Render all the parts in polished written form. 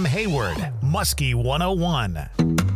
Hayward, Muskie 101.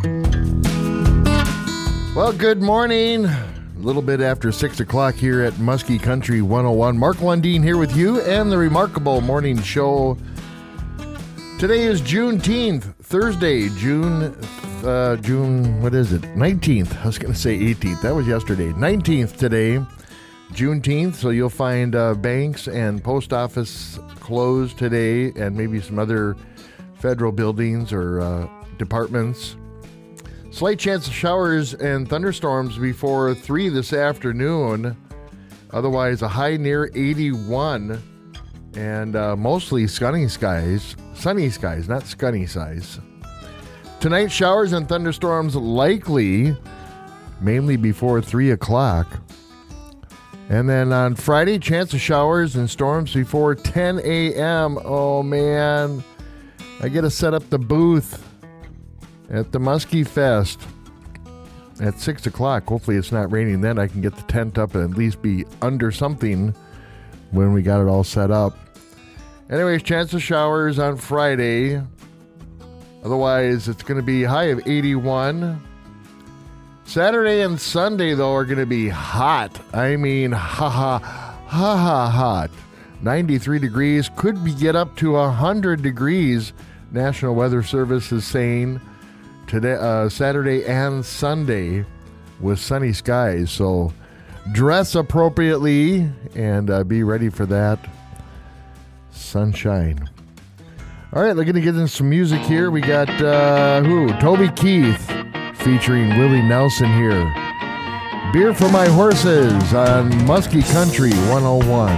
Well, good morning. A little bit after 6 o'clock here at Muskie Country 101. Mark Lundeen here with you and the Remarkable Morning Show. Today is Juneteenth, Thursday, June, what is it? 19th. I was going to say 18th. That was yesterday. 19th today, Juneteenth. So you'll find banks and post office closed today and maybe some other federal buildings or departments. Slight chance of showers and thunderstorms before 3 this afternoon. Otherwise, a high near 81 and mostly sunny skies. Sunny skies, not scunny skies. Tonight, showers and thunderstorms likely, mainly before 3 o'clock. And then on Friday, chance of showers and storms before 10 a.m. Oh, man. I got to set up the booth at the Muskie Fest at 6 o'clock. Hopefully it's not raining then. I can get the tent up and at least be under something when we got it all set up. Anyways, chance of showers on Friday. Otherwise, it's going to be high of 81. Saturday and Sunday, though, are going to be hot. I mean, hot. 93 degrees. Could be get up to 100 degrees. National Weather Service is saying today, Saturday and Sunday with sunny skies. So dress appropriately and be ready for that sunshine. All right, we're going to get into some music here. We got Toby Keith featuring Willie Nelson here. Beer for My Horses on Muskie Country 101.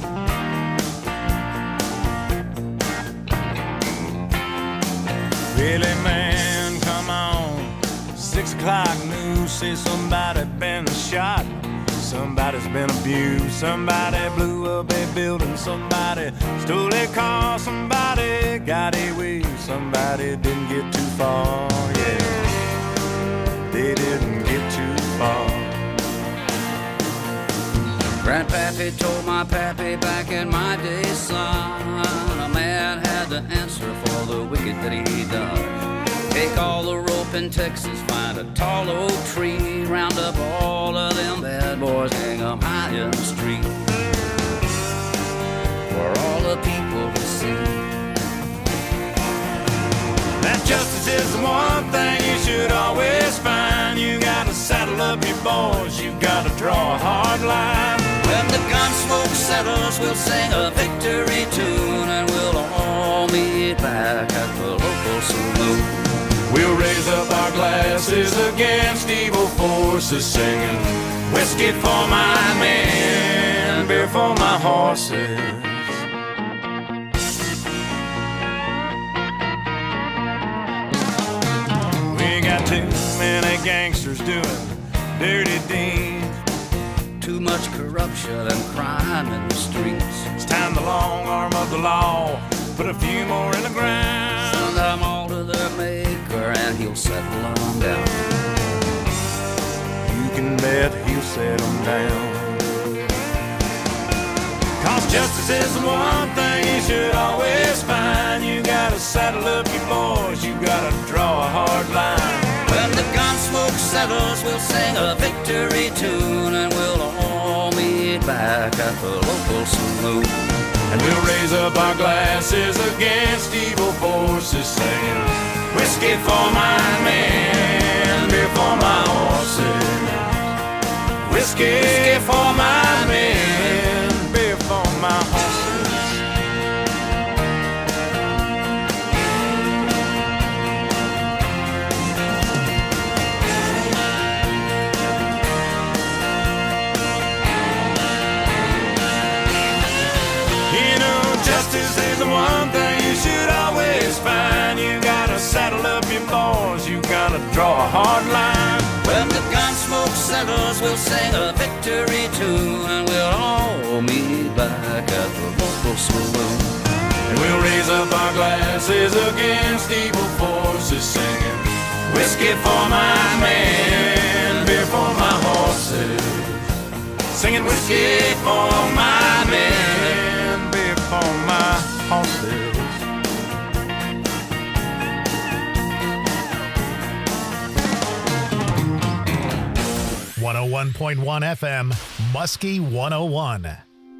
Really, man, come on. 6 o'clock news, say somebody been shot. Somebody's been abused. Somebody blew up a building. Somebody stole a car. Somebody got away. Somebody didn't get too far. Yeah, they didn't get too far. Grandpappy told my pappy back in my day, son, a man had to answer for the wicked that he done. Take all the rope in Texas, find a tall oak tree, round up all of them bad boys, hang them high in the street, for all the people to see. That justice is the one thing you should always find. You gotta saddle up your boys, you gotta draw a hard line. When the gun smoke settles, we'll sing a victory tune, and we'll all meet back at the local saloon. We'll raise up our glasses against evil forces, singing whiskey for my men, beer for my horses. We got too many gangsters doing dirty deeds. Too much corruption and crime in the streets. It's time the long arm of the law put a few more in the ground. Send them all to their maker and he'll settle them down. You can bet he'll settle them down. Cause justice is the one thing you should always find. You gotta saddle up your boys, you gotta draw a hard line. When the gun smoke settles, we'll sing a victory tune, and we'll all meet back at the local saloon. And we'll raise up our glasses against evil forces, singing whiskey for my men, beer for my horses. Whiskey for my men, beer for my horses. Justice is the one thing you should always find. You gotta saddle up your boys, you gotta draw a hard line. When the gun smoke settles, we'll sing a victory tune, and we'll all meet back at the local saloon. And we'll raise up our glasses against evil forces, singing whiskey for my men, beer for my horses. Singing whiskey for my men, beer for my horses. 101.1 FM, Muskie 101.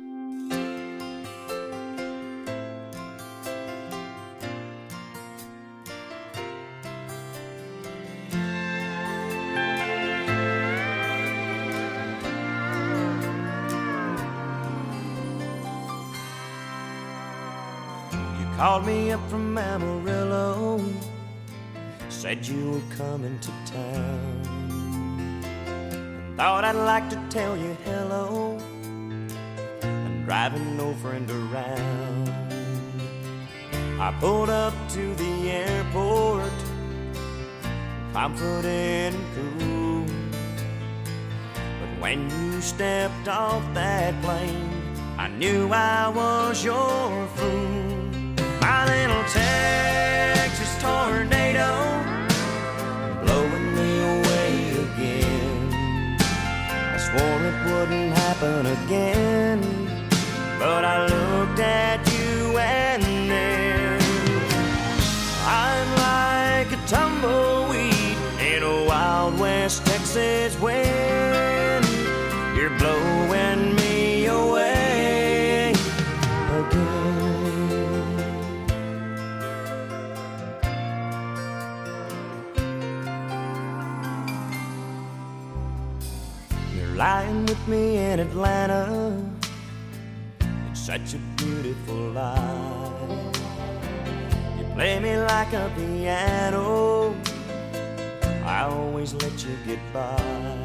Called me up from Amarillo, said you were coming to town. Thought I'd like to tell you hello. I'm driving no friend around. I pulled up to the airport, confident and cool. But when you stepped off that plane, I knew I was your fool. My little Texas tornado, blowing me away again. I swore it wouldn't happen again, but I looked at you and then I'm like a tumbleweed in a Wild West Texas wind. You're blowing me away again. Lying with me in Atlanta, it's such a beautiful life. You play me like a piano, I always let you get by.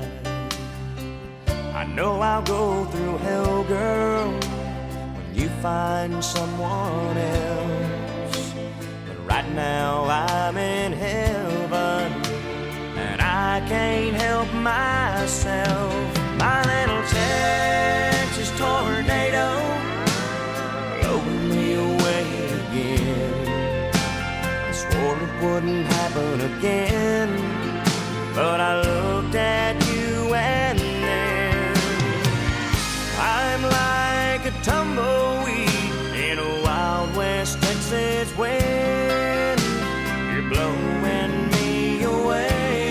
I know I'll go through hell, girl, when you find someone else. But right now I'm in heaven, and I can't help myself. My little Texas tornado, blowing me away again. I swore it wouldn't happen again, but I looked at you and then I'm like a tumbleweed in a Wild West Texas wind. You're blowing me away.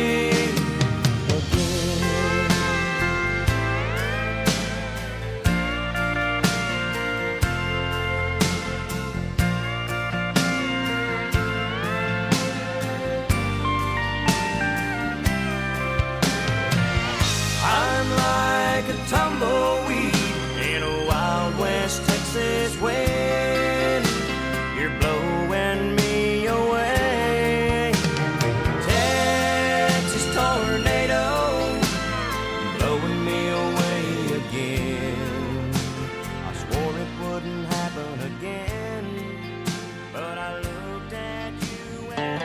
Tumbleweed in a Wild West Texas wind. You're blowing me away. Texas tornado, blowing me away again. I swore it wouldn't happen again, but I looked at you and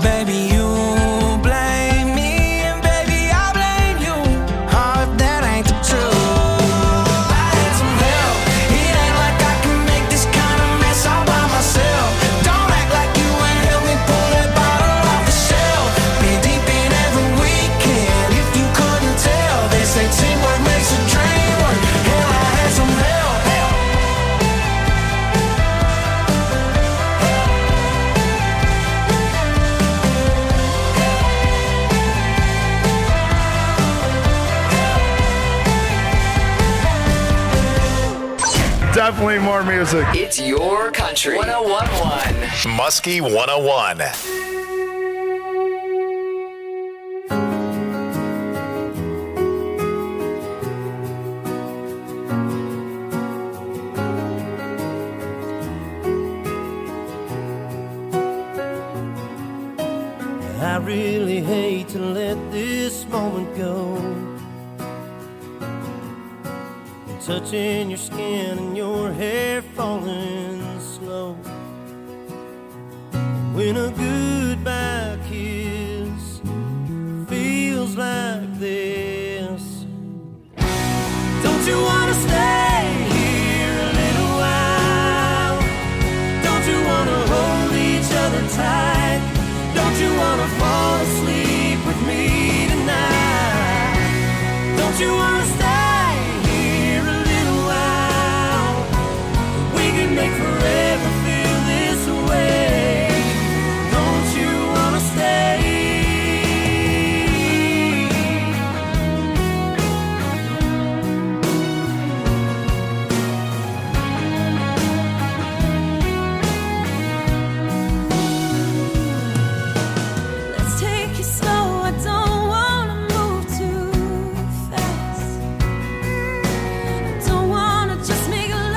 baby, you blame me, and baby, I blame you. Oh, if that ain't the truth. I had some help. It ain't like I can make this kind of mess all by myself. Don't act like you ain't help me pull that bottle off the shelf. Been deep in every weekend, if you couldn't tell. They say teamwork makes a dream work. Hell, I had some help. Definitely more music. It's your country. 101.1. Muskie 101. I really hate to let this moment go. Touching your skin and your hair falling slow. When a goodbye kiss feels like this, don't you wanna stay here a little while? Don't you wanna hold each other tight? Don't you wanna fall asleep with me tonight? Don't you wanna stay? Make forever feel this way. Don't you wanna stay? Let's take it slow. I don't wanna move too fast. I don't wanna just make love.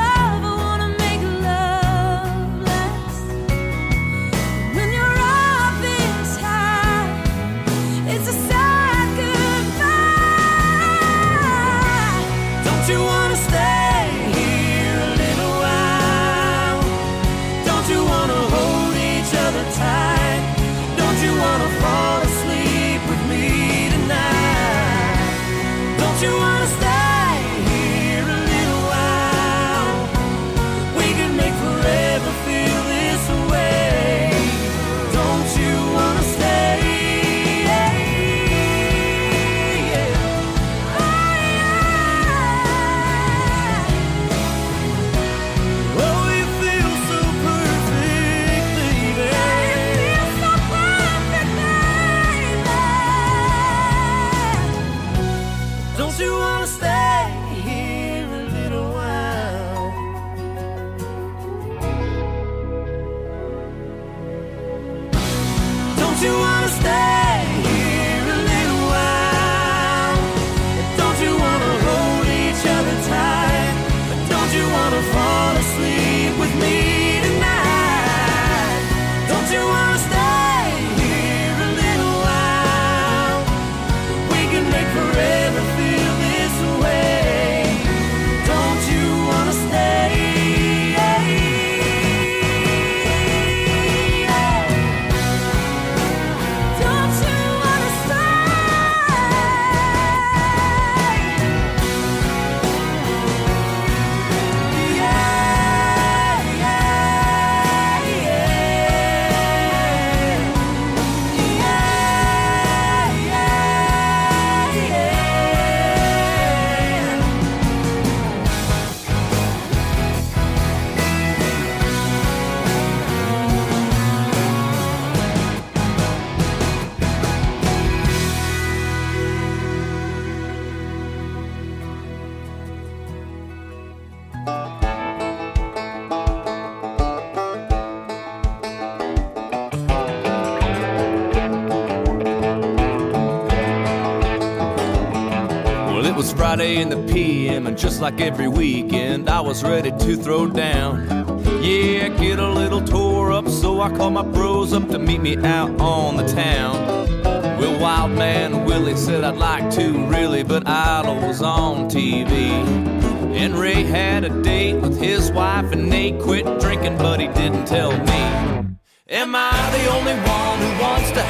Friday in the PM, and just like every weekend, I was ready to throw down. Yeah, get a little tore up, so I called my bros up to meet me out on the town. Well, Wild Man Willie said I'd like to, really, but Idol was on TV. And Ray had a date with his wife, and Nate quit drinking, but he didn't tell me. Am I the only one who wants to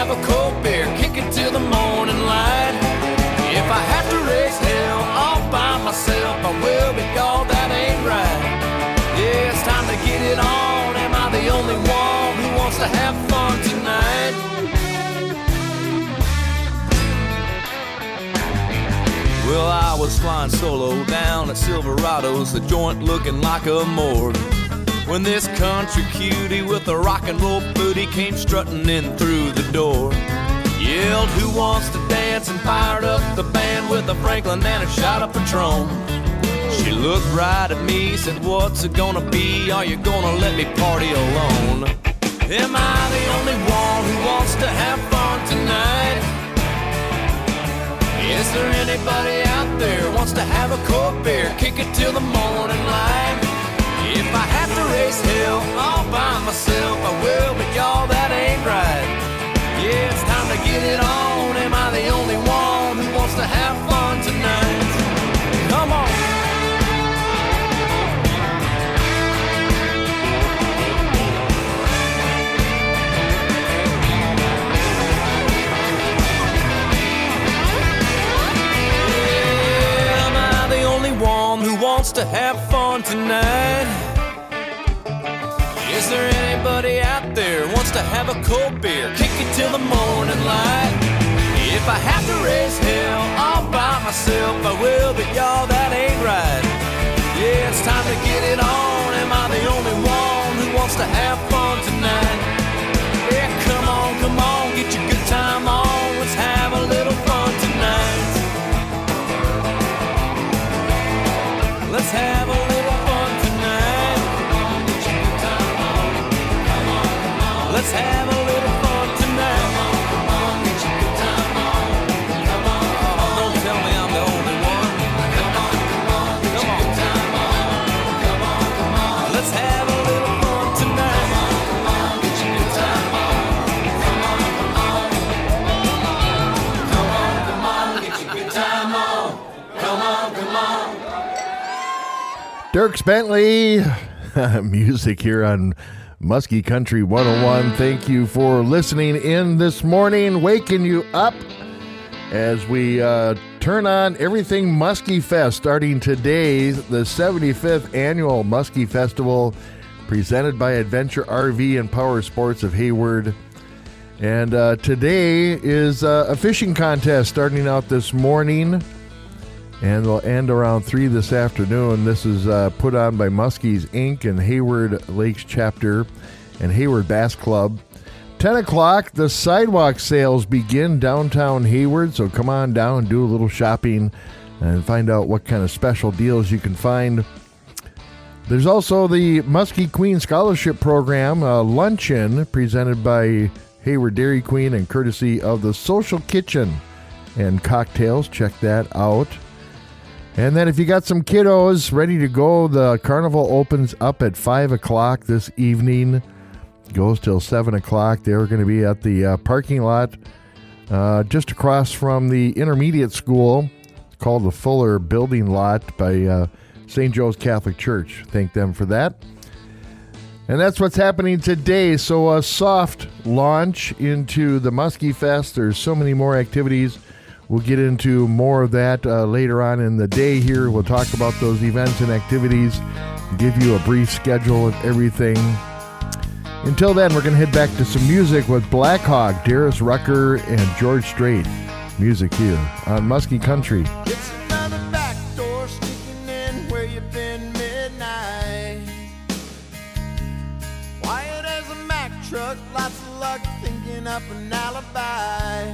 have a cold beer, kick it till the morning light. If I have to raise hell all by myself, I will, but y'all, that ain't right. Yeah, it's time to get it on. Am I the only one who wants to have fun tonight? Well, I was flying solo down at Silverado's, the joint looking like a morgue, when this country cutie with a rock and roll booty came strutting in through the door. Yelled, who wants to dance, and fired up the band with a Franklin and a shot of Patron. She looked right at me, said, what's it gonna be? Are you gonna let me party alone? Am I the only one who wants to have fun tonight? Is there anybody out there who wants to have a cold beer, kick it till the morning light? If I have to raise hell all by myself, I will, but y'all, that ain't right. Yeah, it's time to get it on. Am I the only one who wants to have fun tonight? Come on. Yeah, am I the only one who wants to have fun tonight? Is there anybody out there who wants to have a cold beer, kick it till the morning light? If I have to raise hell all by myself, I will, but y'all, that ain't right. Yeah, it's time to get it on. Am I the only one who wants to have fun tonight? Yeah, come on, get your good time on. Let's have a little fun tonight. Let's have a little fun tonight. Let's have a little fun tonight. Come on, get your good time on. Come on, don't tell me I'm the only one. Come on, get your good time on. Come on, let's have a little fun tonight. Come on, get your good time on. Come on, get your good time on. Come on. Dierks Bentley, music here on Muskie Country 101. Thank you for listening in this morning, waking you up as we turn on everything Muskie Fest starting today, the 75th annual Muskie Festival presented by Adventure RV and Power Sports of Hayward. And today is a fishing contest starting out this morning, and they'll end around 3 this afternoon. This is put on by Muskies Inc. and Hayward Lakes Chapter and Hayward Bass Club. 10 o'clock, the sidewalk sales begin downtown Hayward, so come on down, do a little shopping, and find out what kind of special deals you can find. There's also the Muskie Queen Scholarship Program, a luncheon presented by Hayward Dairy Queen and courtesy of the Social Kitchen and Cocktails. Check that out. And then if you got some kiddos ready to go, the carnival opens up at 5 o'clock this evening. Goes till 7 o'clock. They're going to be at the parking lot just across from the intermediate school. It's called the Fuller Building Lot by St. Joe's Catholic Church. Thank them for that. And that's what's happening today. So a soft launch into the Muskie Fest. There's so many more activities. We'll get into more of that later on in the day here. We'll talk about those events and activities, give you a brief schedule of everything. Until then, we're going to head back to some music with Black Hawk, Darius Rucker, and George Strait. Music here on Muskie Country. It's another back door sneaking in where you've been midnight. Quiet as a Mack truck, lots of luck thinking up an alibi.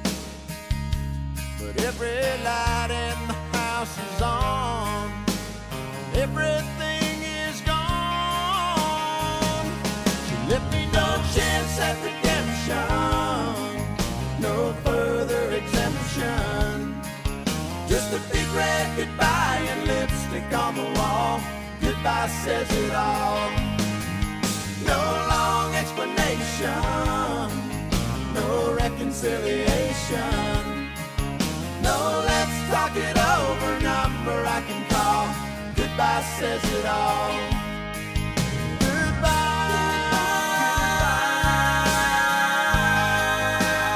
But every light in the house is on. Everything is gone. She left me no chance at redemption, no further exemption. Just a big red goodbye and lipstick on the wall. Goodbye says it all. No long explanation, no reconciliation. No, let's talk it over, number I can call. Goodbye says it all. Goodbye.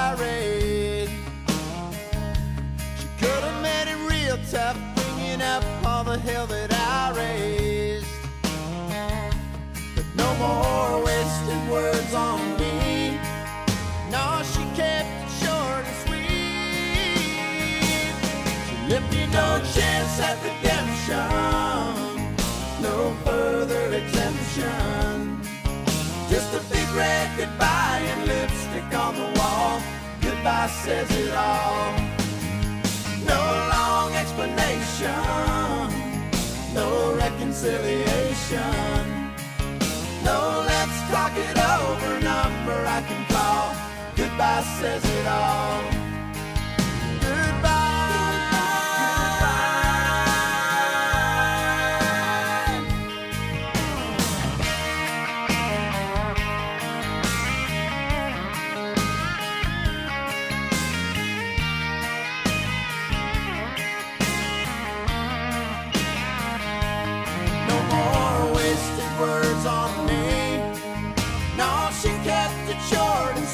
tirade. She could have made it real tough, bringing up all the hell that I raised. But no more wasted words on me. No, she kept it short and sweet. She left me no chance at redemption, no further exemption. Just a big red goodbye and lipstick on the wall. Goodbye says it all. No long explanation, no reconciliation. No, let's talk it over, number I can call. Goodbye says it all. Words on me. No, she kept it short and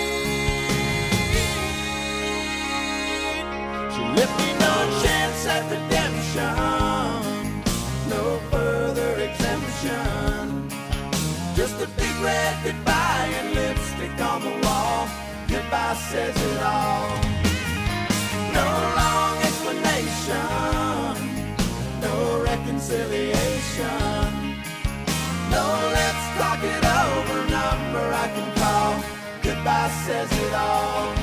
sweet. She left me no chance at redemption, no further exemption. Just a big red goodbye and lipstick on the wall. Goodbye says it all. No long explanation, no reconciliation. No, let's talk it over, number I can call. Goodbye says it all.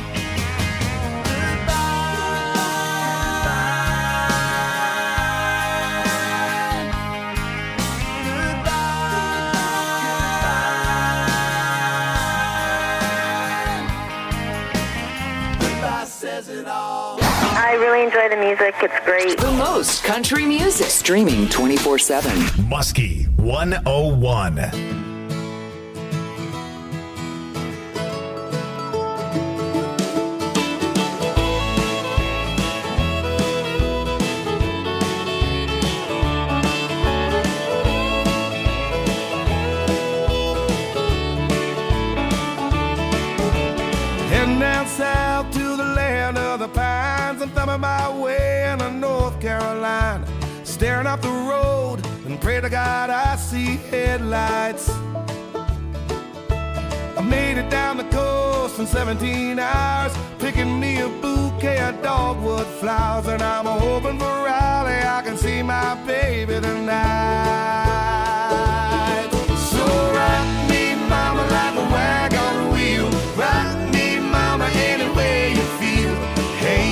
Goodbye says it all. I really enjoy the music. It's great. The most country music. Streaming 24/7. Muskie 101. Heading down south to the land of the pines. I'm thumbing my way into North Carolina, staring up the road and pray to God I see headlights. I made it down the coast in 17 hours, picking me a bouquet of dogwood flowers, and I'm hoping for Raleigh I can see my baby tonight. So rock me, mama, like a wagon wheel. Rock me, mama, any way you feel. Hey,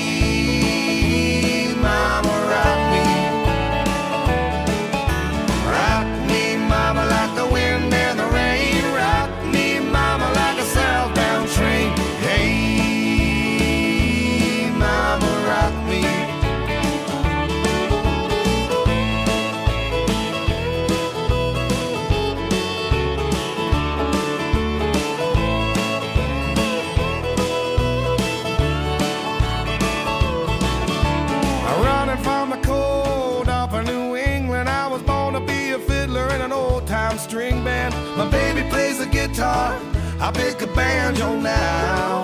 mama, rock me. Rock me, mama, like the wind and the rain. Rock me, mama, like a southbound train. Hey, mama, rock me. Running from the cold up in New England, I was born to be a fiddler in an old-time string band. My baby plays the guitar, I pick a banjo now.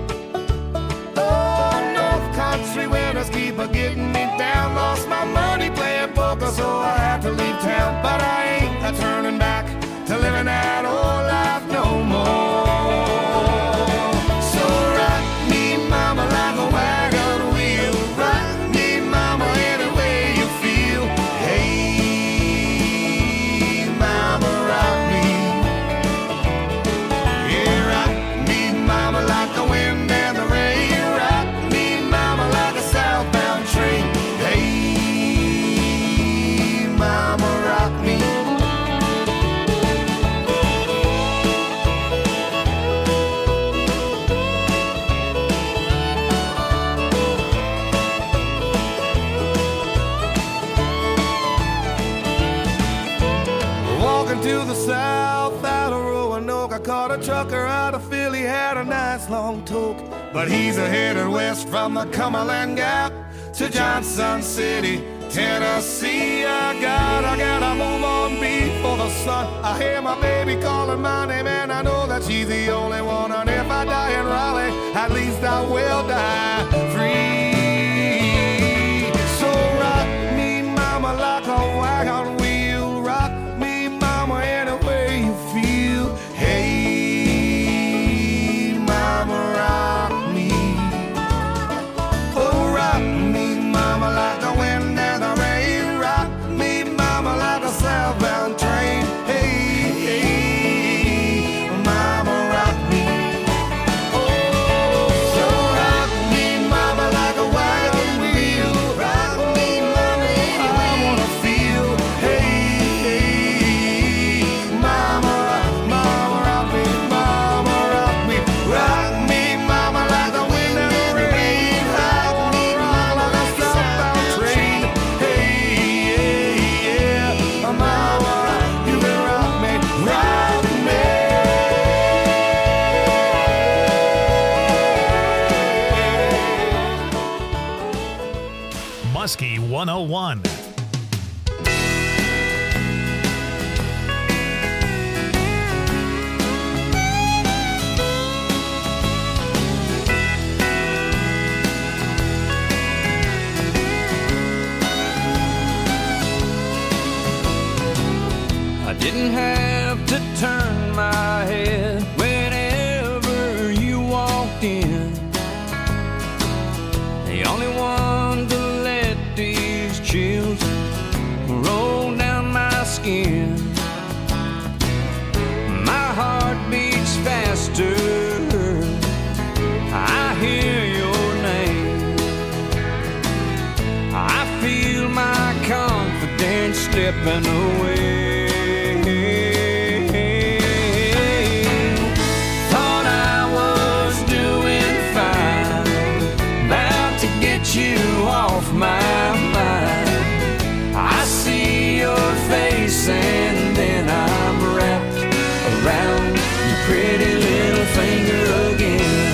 Oh, North Country winters keep a getting me down. Lost my money playing poker, so I had to leave town. But I ain't a turning back to living that old life no more. So rock me, mama, like a wagon wheel. Rock me, mama, any way you feel. Hey, mama, rock me. Yeah, rock me, mama, like the wind and the rain. Rock me, mama, like a southbound train. Hey, mama, rock me. Walking to the south out of Roanoke, I caught a trucker out of Philly, had a nice long toke. But he's headed west from the Cumberland Gap to Johnson City, Tennessee. I gotta move on before the sun. I hear my baby calling my name, and I know that she's the only one. And if I die in Raleigh, at least I will die free. So rock me, mama, like a wagon wheel. Rock me, mama, any way you feel. Hey, mama, rock me. Oh, rock me, mama, like the wind and the rain. Rock me, mama, like a southbound train. Hey, mama, rock me. So rock me, mama, like a wagon wheel. Rock me, mama, I wanna feel. Hey, mama, rock me, mama, rock me. Rock me, mama, like the wind and the rain. I wanna rock like a southbound train. Hey, yeah, mama, you can rock me, rock me. Muskie 101. I didn't have to turn my head whenever you walked in. The only one to let these chills roll down my skin. My heart beats faster. I hear your name. I feel my confidence slipping away. Thought I was doing fine, about to get you off my mind. I see your face and then I'm wrapped around your pretty little finger again.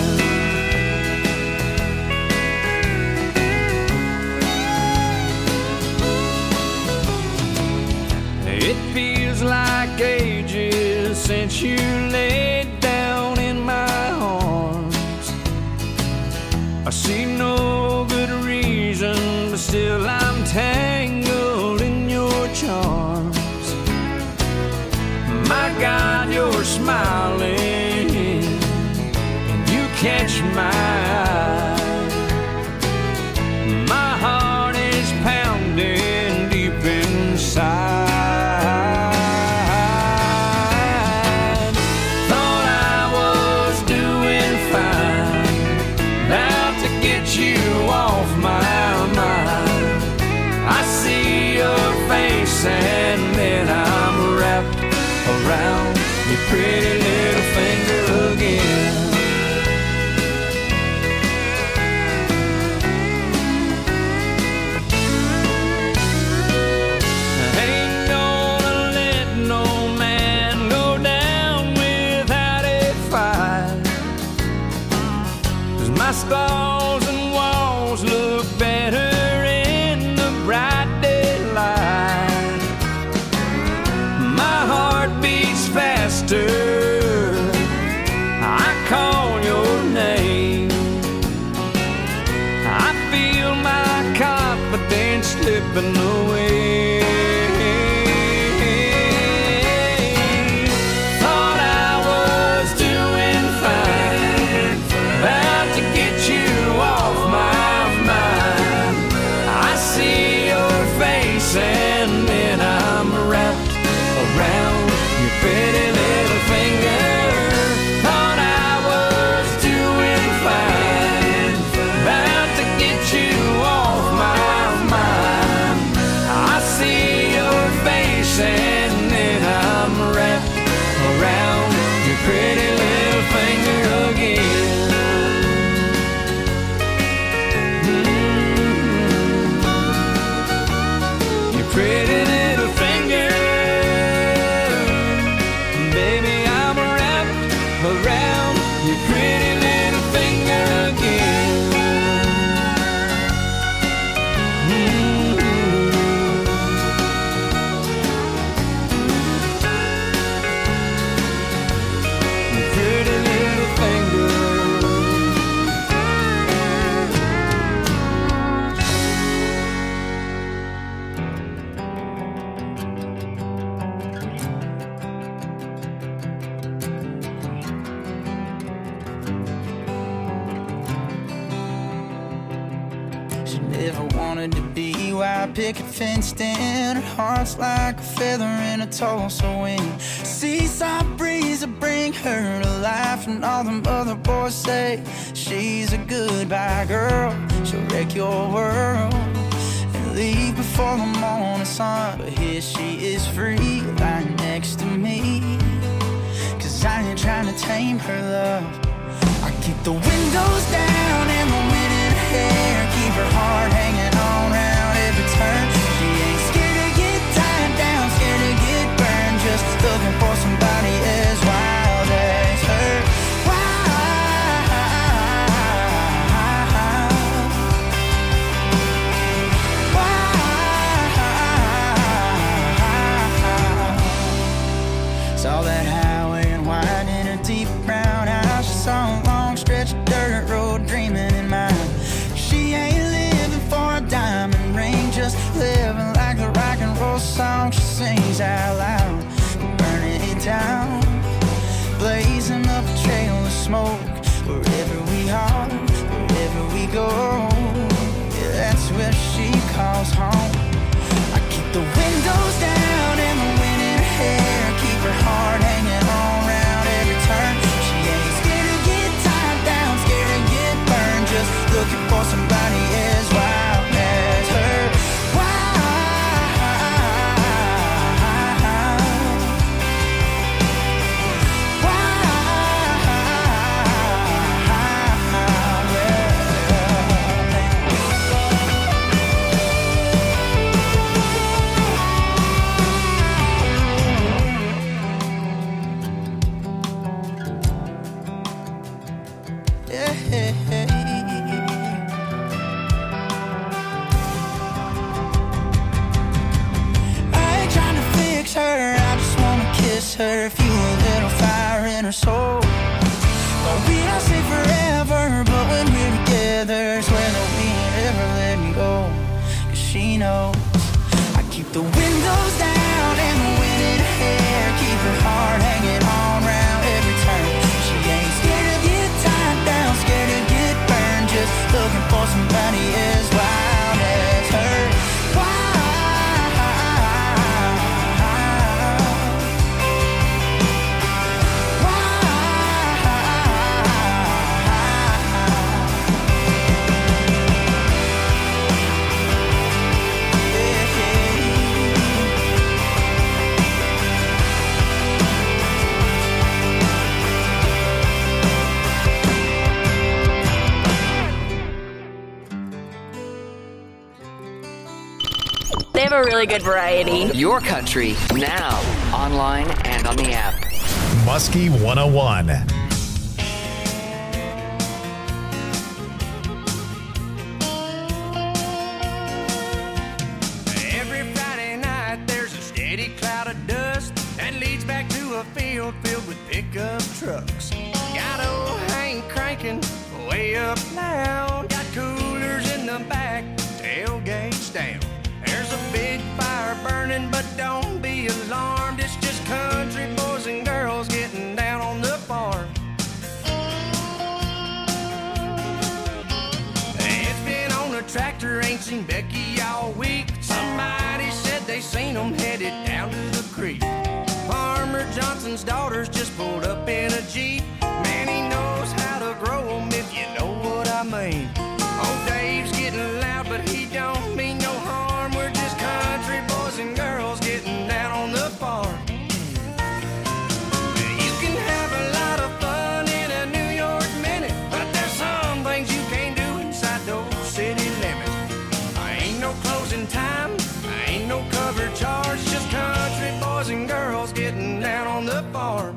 It feels like ages since you laid down in my arms. I see no good reason, but still I'm tangled in your charms. My God, you're smiling, and you catch my eye. My heart is pounding deep inside. Thought I was doing fine, about to get you off my mind. I see your face and then I'm wrapped around your pretty little finger again. Ain't gonna let no man go down without a fight. 'Cause my stalls and walls look better in the bright daylight. My heart beats faster. I call your name. I feel my confidence slipping away. Thought I was doing fine, about to get you off my mind. I see your face and then I'm wrapped around your pretty little finger. Thought I was doing fine, about to get you off my mind. ever wanted to be. White picket fenced in, her heart's like a feather in a Tulsa wind. Seaside breeze will bring her to life, and all them other boys say she's a goodbye girl. She'll wreck your world and leave before the morning sun. But here she is free, lying next to me, 'cause I ain't trying to tame her love. I keep the windows down and the wind in her hair, keep her heart hanging on round every turn. She ain't scared to get tied down, scared to get burned, just looking for somebody as wild as her. Saw that highway and wide in her deep brown eyes. She saw a long stretch of dirt road dreaming in mind. She ain't living for a diamond ring, just living like the rock and roll song she sings out loud. Burning it down, blazing up a trail of smoke. Wherever we are, wherever we go, yeah, that's where she calls home. I keep the windows down and the wind in her hair, keep her heart hanging on round every turn. She ain't scared to get tied down, scared to get burned, just looking for somebody as wild as her. Her, fuel a little fire in her soul. Well, we don't say forever, but when we're together, swear that we ain't ever letting go. 'Cause she knows I keep the windows down and the wind in her hair, keep her heart hanging on round every turn. She ain't scared to get tied down, scared to get burned, just looking for somebody as wild as her. They have a really good variety. Your country, now, online and on the app. Muskie 101. Every Friday night there's a steady cloud of dust that leads back to a field filled with pickup trucks. Got old Hank cranking way up loud. Got coolers in the back, tailgates down. There's a big fire burning, but don't be alarmed. It's just country boys and girls getting down on the farm. It's been on a tractor, ain't seen Becky all week. Somebody said they seen them headed down to the creek. Farmer Johnson's daughters just pulled up in a Jeep. Man, he knows how to grow them, if you know what I mean. Old Dave's getting loud, but he don't mean no harm. We're just country boys and girls getting down on the farm. You can have a lot of fun in a New York minute, but there's some things you can't do inside those city limits. Ain't no closing time, ain't no cover charge, just country boys and girls getting down on the farm.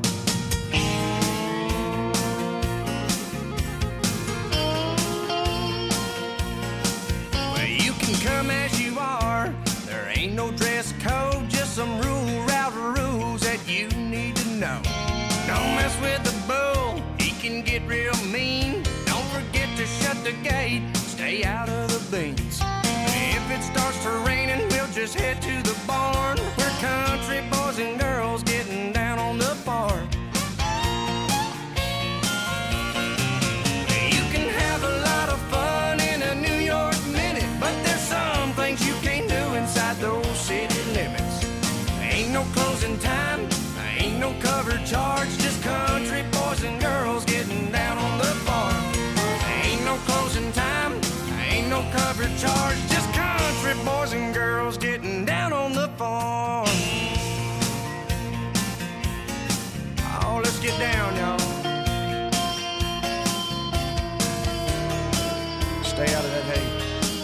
Stay out of that hay.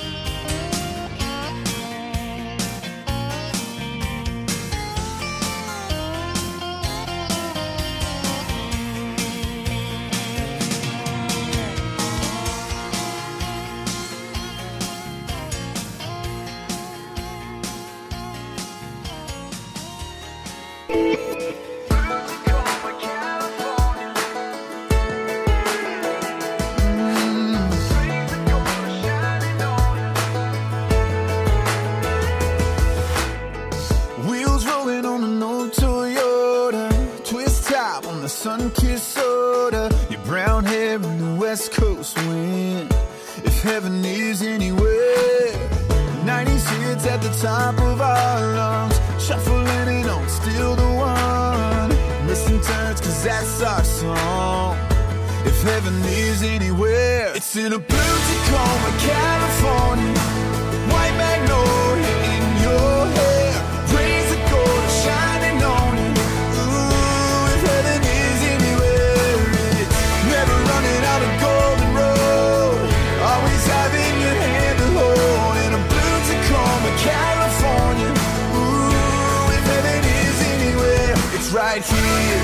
Wheels rolling on an old Toyota, twist top on the sun-kissed soda, your brown hair in the west coast wind. If heaven is anywhere, 90s hits at the top of our lungs, shuffling and on still the one. Missing turns 'cause that's our song. If heaven is anywhere, it's in a blue Tacoma, California, white magnolia in your hair, rays of gold are shining on you. Ooh, if heaven is anywhere, it's never running out of golden road, always having your hand to hold. In a blue Tacoma, California, ooh, if heaven is anywhere, it's right here.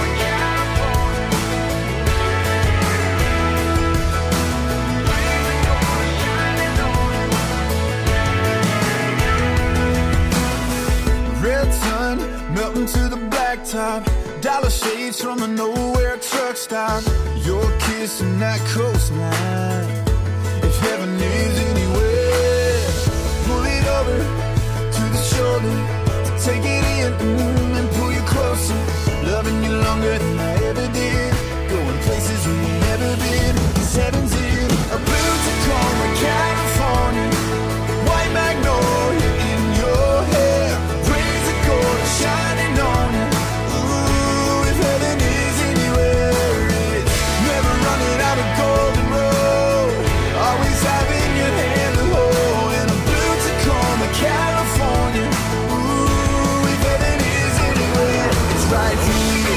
Red sun melting to the blacktop, dollar shades from a nowhere truck stop, your kiss and that coastline. If heaven is anywhere, pull it over to the shoulder, take it in and pull you closer, loving you longer than I ever did, going places we've never been. 'Cause heaven's in a blue Tacoma, California, white magnolia in your hair, rays of gold are shining on you. Ooh, if heaven is anywhere, it's never running out of golden road, always having your hand to hold. In a blue Tacoma, California, ooh, if heaven is anywhere, it's right here.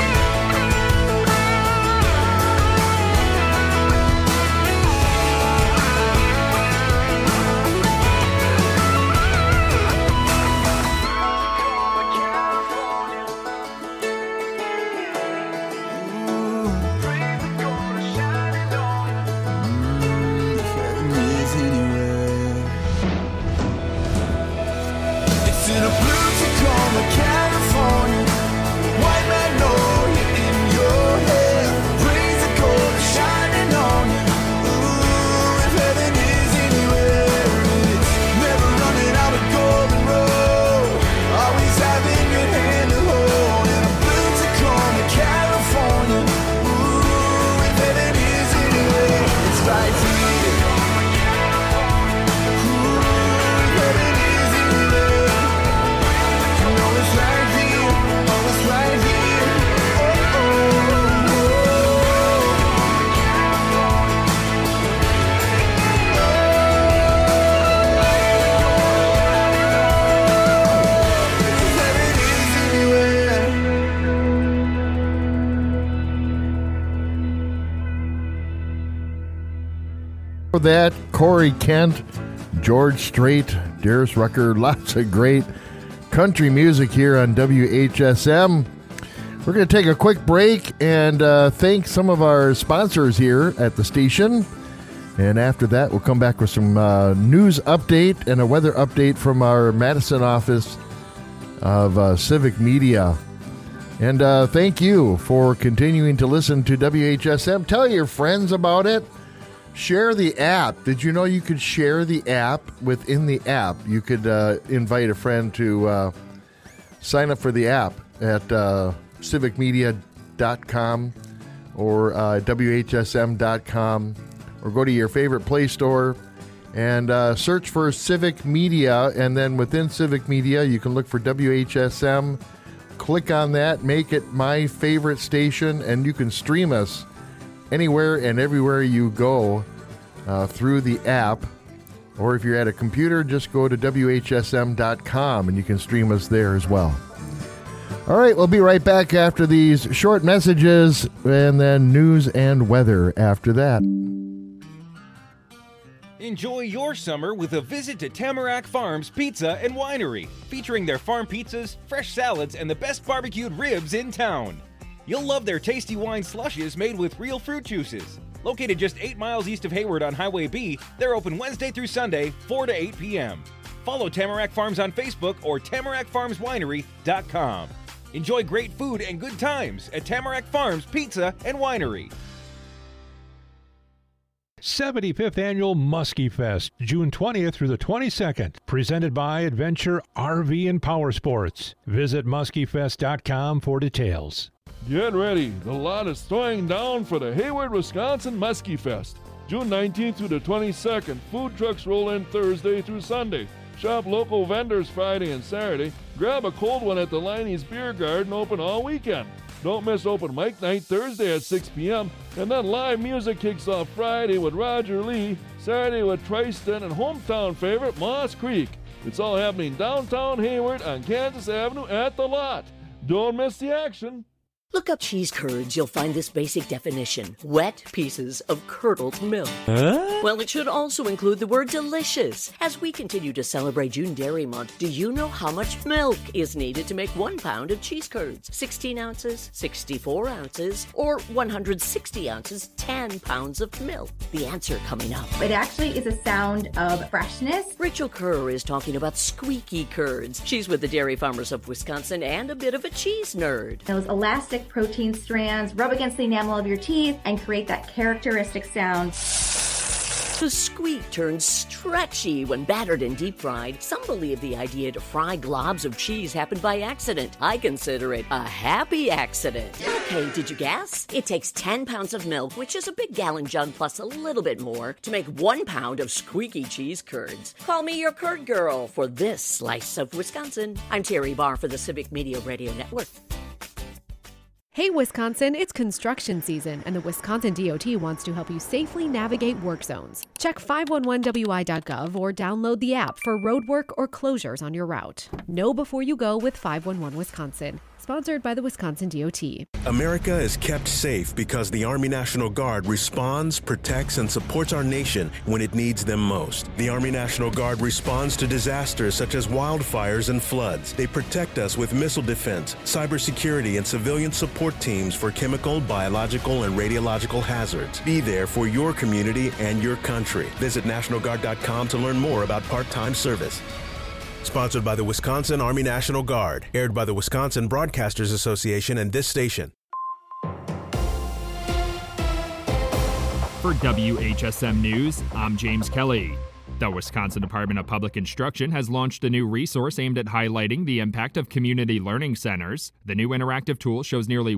It's in a blue Tacoma, California, white magnolia in your hair, rays of gold are shining on you. Ooh, if heaven is anywhere, it's never running out of golden road, always having your hand to hold. In a blue Tacoma, California, ooh, if heaven is anywhere, it's right here. For that, Corey Kent, George Strait, Darius Rucker, lots of great country music here on WHSM. We're going to take a quick break and thank some of our sponsors here at the station. And after that, we'll come back with some news update and a weather update from our Madison office of Civic Media. And thank you for continuing to listen to WHSM. Tell your friends about it. Share the app. Did you know you could share the app within the app? You could invite a friend to sign up for the app at civicmedia.com or WHSM.com, or go to your favorite Play Store and search for Civic Media. And then within Civic Media, you can look for WHSM. Click on that, make it my favorite station, and you can stream us anywhere and everywhere you go through the app. Or if you're at a computer, just go to WHSM.com and you can stream us there as well. All right, we'll be right back after these short messages and then news and weather after that. Enjoy your summer with a visit to Tamarack Farms Pizza and Winery, featuring their farm pizzas, fresh salads, and the best barbecued ribs in town. You'll love their tasty wine slushes made with real fruit juices. Located just 8 miles east of Hayward on Highway B, they're open Wednesday through Sunday, 4 to 8 p.m. Follow Tamarack Farms on Facebook or TamarackFarmsWinery.com. Enjoy great food and good times at Tamarack Farms Pizza and Winery. 75th Annual Muskie Fest, June 20th through the 22nd, presented by Adventure RV and Power Sports. Visit muskiefest.com for details. Get ready, the lot is throwing down for the Hayward, Wisconsin Muskie Fest. June 19th through the 22nd, food trucks roll in Thursday through Sunday. Shop local vendors Friday and Saturday. Grab a cold one at the Liney's Beer Garden, open all weekend. Don't miss open mic night Thursday at 6 p.m. And then live music kicks off Friday with Roger Lee, Saturday with Tristan, and hometown favorite Moss Creek. It's all happening downtown Hayward on Kansas Avenue at the lot. Don't miss the action. Look up cheese curds. You'll find this basic definition: wet pieces of curdled milk. Huh? Well, it should also include the word delicious. As we continue to celebrate June Dairy Month, do you know how much milk is needed to make 1 pound of cheese curds? 16 ounces, 64 ounces, or 160 ounces, 10 pounds of milk? The answer coming up. It actually is a sound of freshness. Rachel Kerr is talking about squeaky curds. She's with the Dairy Farmers of Wisconsin and a bit of a cheese nerd. Those elastic protein strands rub against the enamel of your teeth and create that characteristic sound. The squeak turns stretchy when battered and deep fried. Some believe the idea to fry globs of cheese happened by accident. I consider it a happy accident. Okay, did you guess? It takes 10 pounds of milk, which is a big gallon jug plus a little bit more, to make 1 pound of squeaky cheese curds. Call me your curd girl for this slice of Wisconsin. I'm Terry Barr for the Civic Media Radio Network. Hey Wisconsin, it's construction season, and the Wisconsin DOT wants to help you safely navigate work zones. Check 511wi.gov or download the app for road work or closures on your route. Know before you go with 511 Wisconsin. Sponsored by the Wisconsin DOT. America is kept safe because the Army National Guard responds, protects, and supports our nation when it needs them most. The Army National Guard responds to disasters such as wildfires and floods. They protect us with missile defense, cybersecurity, and civilian support teams for chemical, biological, and radiological hazards. Be there for your community and your country. Visit NationalGuard.com to learn more about part-time service. Sponsored by the Wisconsin Army National Guard. Aired by the Wisconsin Broadcasters Association and this station. For WHSM News, I'm James Kelly. The Wisconsin Department of Public Instruction has launched a new resource aimed at highlighting the impact of community learning centers. The new interactive tool shows nearly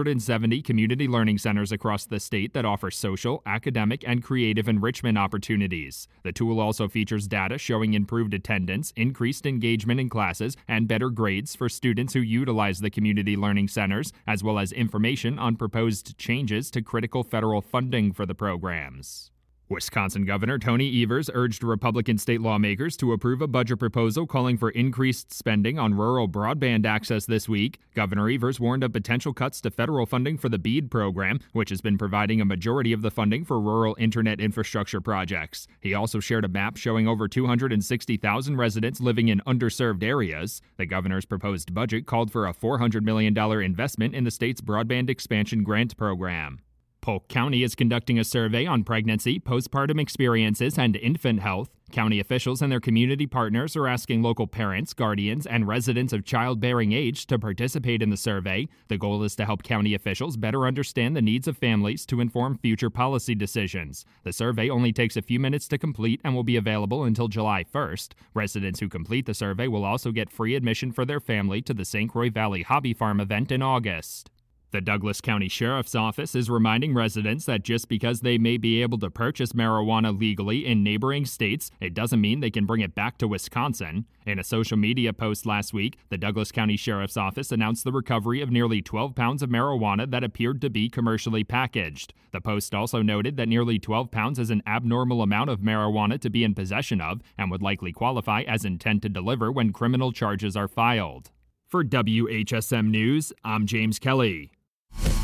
170 community learning centers across the state that offer social, academic, and creative enrichment opportunities. The tool also features data showing improved attendance, increased engagement in classes, and better grades for students who utilize the community learning centers, as well as information on proposed changes to critical federal funding for the programs. Wisconsin Governor Tony Evers urged Republican state lawmakers to approve a budget proposal calling for increased spending on rural broadband access this week. Governor Evers warned of potential cuts to federal funding for the BEAD program, which has been providing a majority of the funding for rural internet infrastructure projects. He also shared a map showing over 260,000 residents living in underserved areas. The governor's proposed budget called for a $400 million investment in the state's broadband expansion grant program. Polk County is conducting a survey on pregnancy, postpartum experiences, and infant health. County officials and their community partners are asking local parents, guardians, and residents of childbearing age to participate in the survey. The goal is to help county officials better understand the needs of families to inform future policy decisions. The survey only takes a few minutes to complete and will be available until July 1st. Residents who complete the survey will also get free admission for their family to the St. Croix Valley Hobby Farm event in August. The Douglas County Sheriff's Office is reminding residents that just because they may be able to purchase marijuana legally in neighboring states, it doesn't mean they can bring it back to Wisconsin. In a social media post last week, the Douglas County Sheriff's Office announced the recovery of nearly 12 pounds of marijuana that appeared to be commercially packaged. The post also noted that nearly 12 pounds is an abnormal amount of marijuana to be in possession of and would likely qualify as intent to deliver when criminal charges are filed. For WHSM News, I'm James Kelly.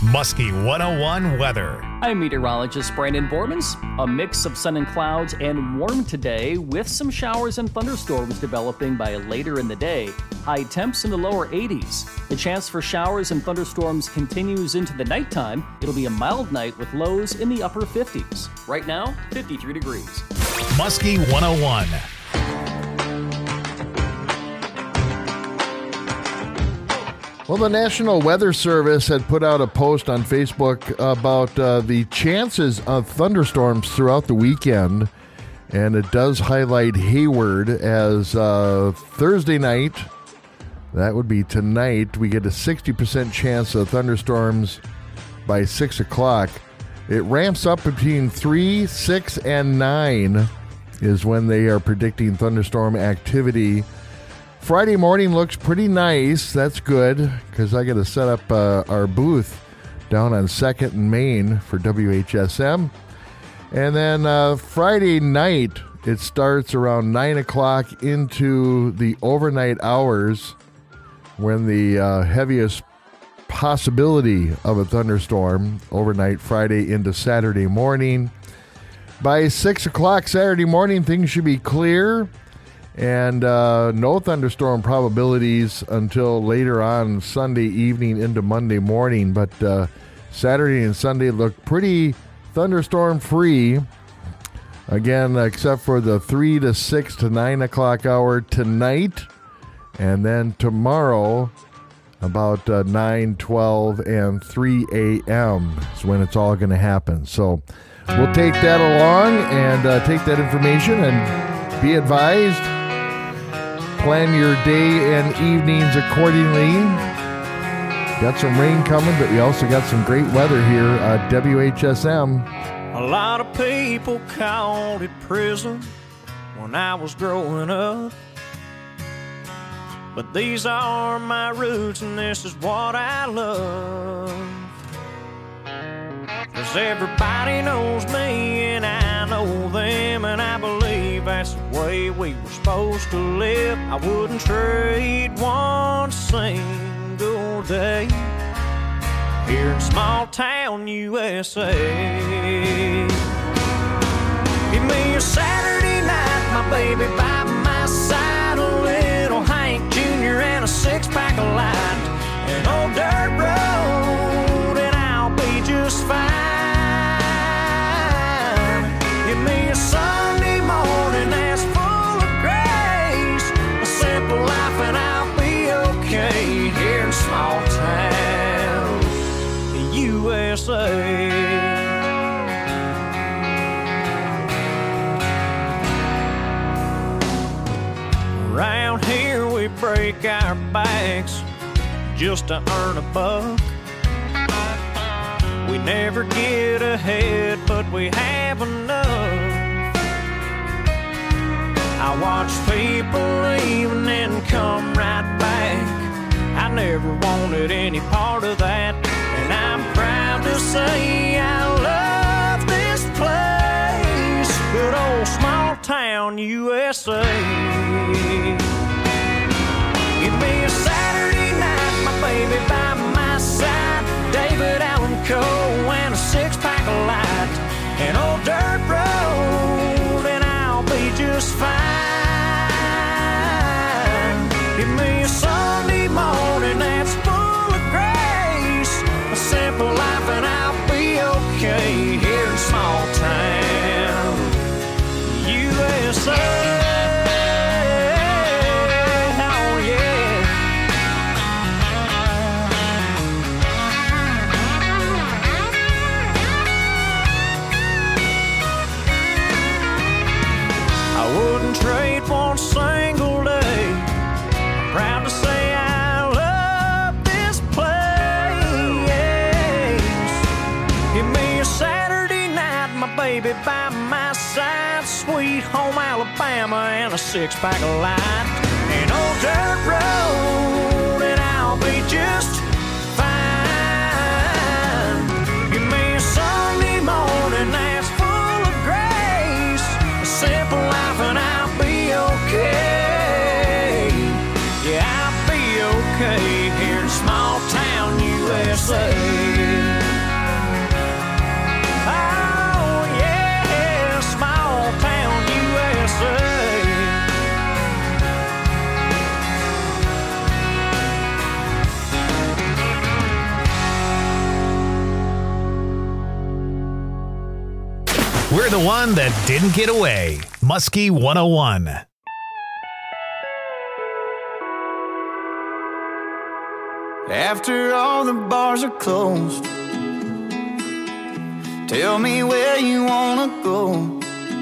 Muskie 101 weather. I'm meteorologist Brandon Bormans. A mix of sun and clouds and warm today with some showers and thunderstorms developing by later in the day. High temps in the lower 80s. The chance for showers and thunderstorms continues into the nighttime. It'll be a mild night with lows in the upper 50s. Right now, 53 degrees. Muskie 101. Well, the National Weather Service had put out a post on Facebook about the chances of thunderstorms throughout the weekend, and it does highlight Hayward as Thursday night. That would be tonight. We get a 60% chance of thunderstorms by 6 o'clock. It ramps up between 3, 6, and 9 is when they are predicting thunderstorm activity. Friday morning looks pretty nice. That's good because I got to set up our booth down on 2nd and Main for WHSM. And then Friday night, it starts around 9 o'clock into the overnight hours when the heaviest possibility of a thunderstorm overnight Friday into Saturday morning. By 6 o'clock Saturday morning, things should be clear. And no thunderstorm probabilities until later on Sunday evening into Monday morning. But Saturday and Sunday look pretty thunderstorm free. Again, except for the 3 to 6 to 9 o'clock hour tonight. And then tomorrow, about 9, 12, and 3 a.m. is when it's all going to happen. So we'll take that along and take that information and be advised. Plan your day and evenings accordingly. Got some rain coming, but we also got some great weather here at WHSM. A lot of people called it prison when I was growing up. But these are my roots and this is what I love. 'Cause everybody knows me and I know them, and I believe that's the way we were supposed to live. I wouldn't trade one single day here in small town USA. Give me a Saturday night, my baby by my side, a little Hank Jr. and a 6-pack of light, an old dirt road, and I'll be just fine. Give me a Sunday morning that's full of grace, a simple life, and I'll be okay here in small town USA. Around here we break our backs just to earn a buck. We never get ahead, but we have enough. I watch people leave and then come right back. I never wanted any part of that, and I'm proud to say I love this place, good old small town USA. Give me a Saturday night, my baby by my side, David Allen Coe and a 6-pack of light, an old dirt road, and I'll be just fine. Give me a Sunday morning that's full of grace, a simple life, and I'll be okay here in small town USA. Trade one single day. I'm proud to say I love this place. Give me a Saturday night, my baby by my side, sweet home Alabama and a 6-pack of light, an old dirt road, and I'll be just fine. Give me a Sunday morning that's full of grace, a simple life, and I'll be okay. Yeah, I'll be okay here in small town USA. the one that didn't get away. Muskie 101. After all the bars are closed, tell me where you wanna go.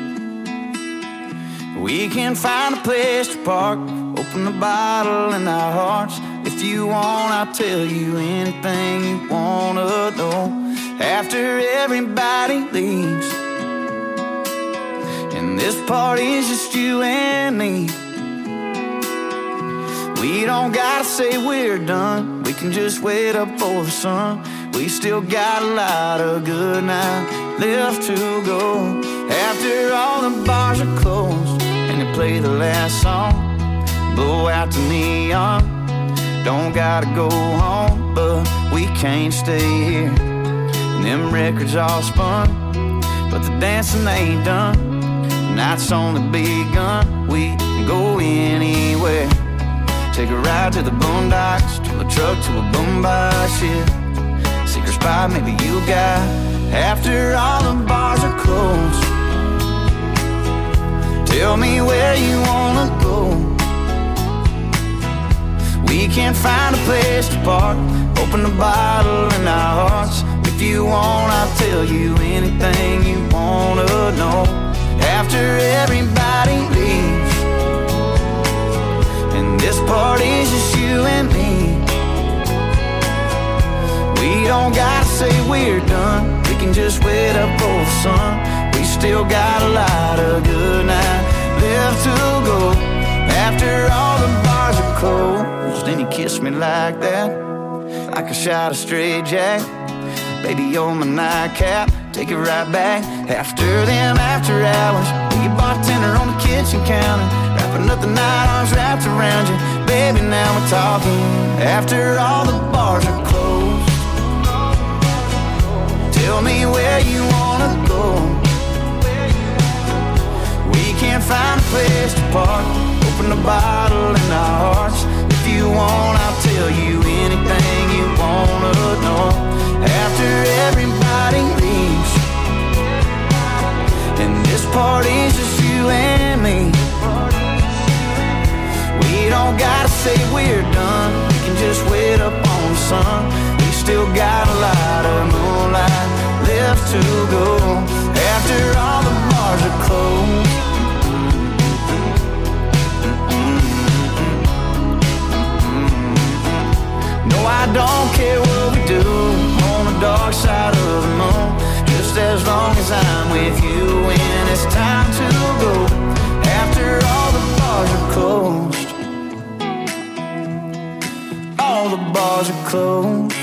We can find a place to park, open the bottle in our hearts. If you want, I'll tell you anything you wanna know. After everybody leaves, and this party's just you and me, we don't gotta say we're done. We can just wait up for the sun. We still got a lot of good night left to go. After all the bars are closed and they play the last song, blow out the neon. Don't gotta go home, but we can't stay here. And them records all spun, but the dancing ain't done. The night's only begun. We can go anywhere. Take a ride to the boondocks, to a truck, to a boombox, yeah. Secret spot maybe you got. After all the bars are closed, tell me where you wanna go. We can't find a place to park, open the bottle in our hearts. If you want, I'll tell you anything you wanna know. After everybody leaves, and this party's just you and me, we don't gotta say we're done. We can just wait up for the sun. We still got a lot of good night left to go. After all the bars are closed, and you kiss me like that, like a shot of straight jack. Baby, you're my nightcap, take it right back. After them after hours, be a bartender on the kitchen counter, wrapping up the night, arms wrapped around you. Baby, now we're talking. After all the bars are closed, tell me where you wanna go. We can't find a place to park, open the bottle in our hearts. If you want, I'll tell you anything you wanna know. After everybody leaves, and this party's just you and me, we don't gotta say we're done. We can just wait up on the sun. We still got a lot of moonlight left to go. After all the bars are closed, no, I don't care what we do on the dark side of the moon, just as long as I'm with you when it's time to go. After all the bars are closed, all the bars are closed.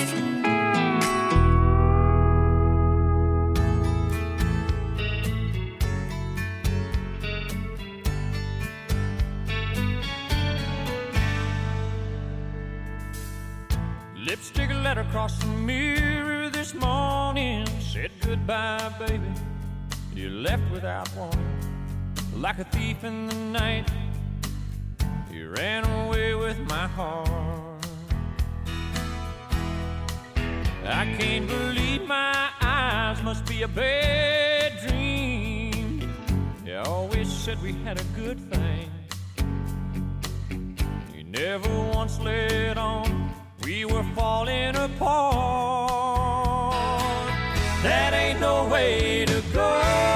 Lipstick letter across the mirror this morning said goodbye, baby. You left without warning, like a thief in the night. You ran away with my heart. I can't believe my eyes, must be a bad dream. You always said we had a good thing. You never once let on we were falling apart. That ain't no way to go.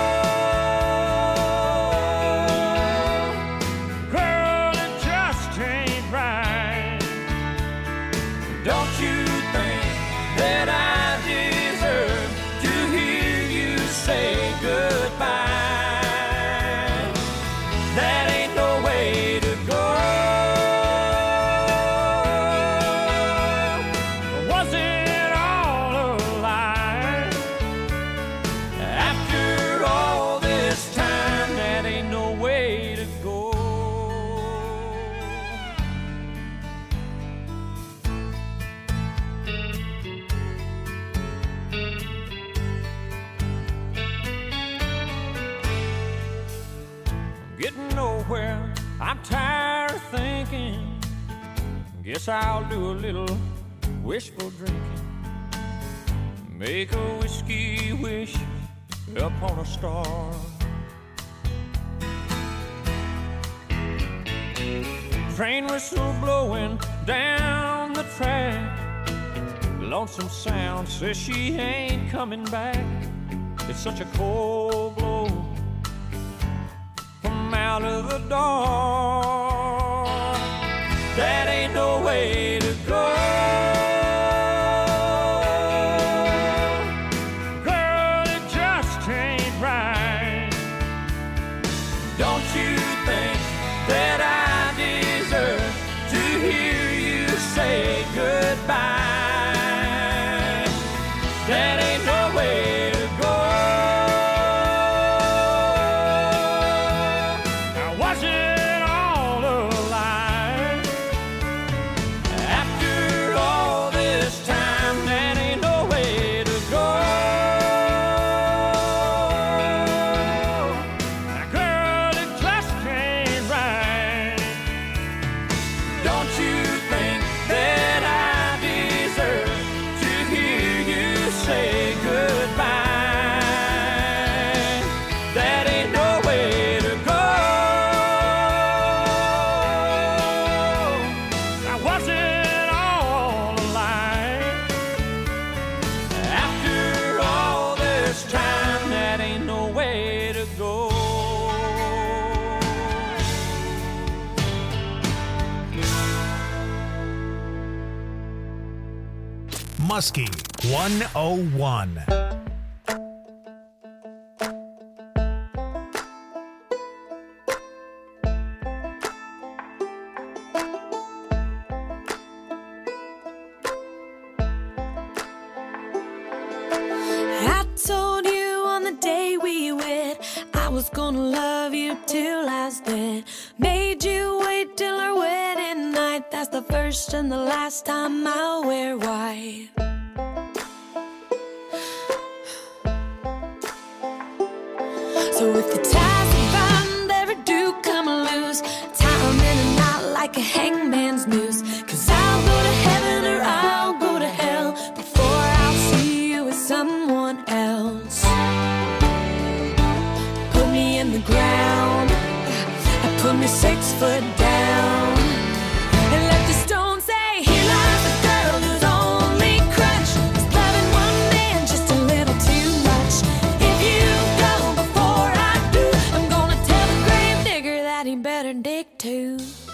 Girl, it just ain't right. Don't you think that I deserve to hear you say goodbye? That ain't no way to go. I'm tired of thinking. Guess I'll do a little wishful drinking. Make a whiskey wish up on a star. Train whistle blowing down the track. Lonesome Sound says she ain't coming back. It's such a cold blow from out of the dark. That ain't no way to go. Girl, it just ain't right. Don't you think that I deserve to hear you say goodbye? That ain't no way to go. Now was it all a lie? After all this time, that ain't no way to go. Now girl, it just ain't right. Don't you think that I deserve to hear you say goodbye? That ain't no way to go. Now was it all a lie? After all this time, that ain't no way to go. Muskie 101. I told you on the day we wed I was gonna love you till I was dead. Made you wait till our wedding night. That's the first and the last time I'll wear white. So if the ties of bond ever do come loose, tie 'em in a knot like a hangman's noose. 'Cause I'll go to heaven or I'll go to hell before I'll see you with someone else. Put me in the ground, put me 6 foot down, and let the stone say, here lies a girl whose only crutch is loving one man just a little too much. If you go before I do, I'm gonna tell the grave digger that he better dig too.